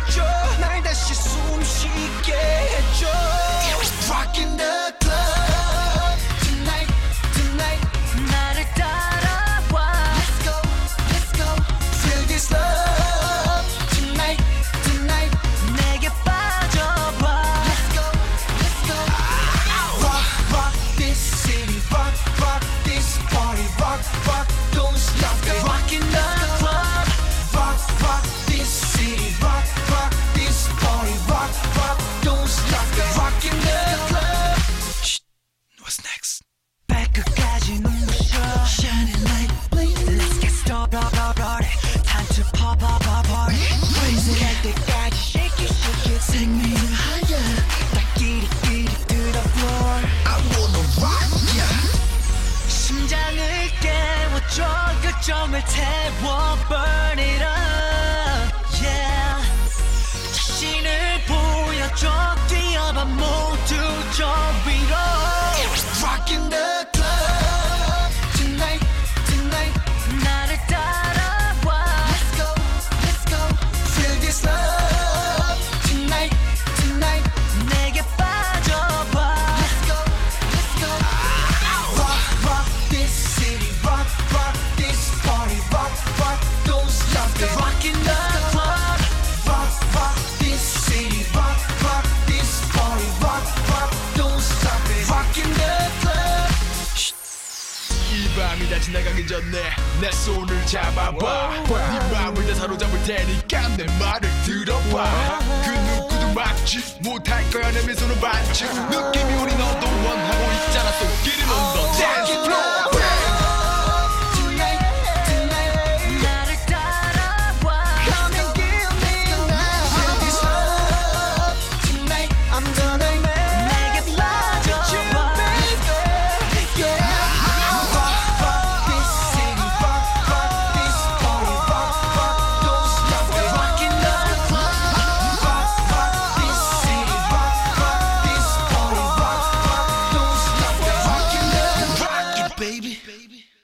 해줘 날 다시 숨쉬게 해줘 Rockin' the club tonight tonight 나를 따라와 Let's go let's go Feel this love tonight tonight 내게 빠져봐 Let's go let's go Rock rock this city rock rock this party rock rock don't stop it Rockin' the club rock rock this city rock rock this party rock rock don't stop it Rockin' the club Shh what's next 발끝까지 눈부셔 Shining like blazing Let's get started Time to pop up our party Crazy 할 때까지 shake it shake it 생명은 higher 딱 끼리끼리 to the floor I wanna rock yeah 심장을 깨워줘 열정을 태워 burn it up yeah 자신을 보여줘 뛰어봐 모두 저 위로 Rockin' the club tonight tonight 나를 따라와 Let's go let's go Feel this love tonight tonight 내게 빠져봐 Let's go let's go Rock rock this city rock rock this party rock rock don't stop it Rockin' the club rock rock this city rock rock this party rock rock don't stop it Rockin' the club 이 밤이 다 지나가기 전에 내 손을 잡아봐 네 맘을 다 사로잡을 테니까 내 말을 들어봐 그 누구도 막지 못할 거야 내 미소는 반칙 느낌이 우리 너도 원하고 있잖아 So get it on the dance floor Tonight tonight 나를 따라와 Come and give me now Feel this love tonight I'm gonna make 내게 빠져봐 Yeah Rock rock this city rock rock this party rock rock don't stop it Rockin' the club rock rock this city rock rock this party rock rock don't stop it Rockin' the rock it baby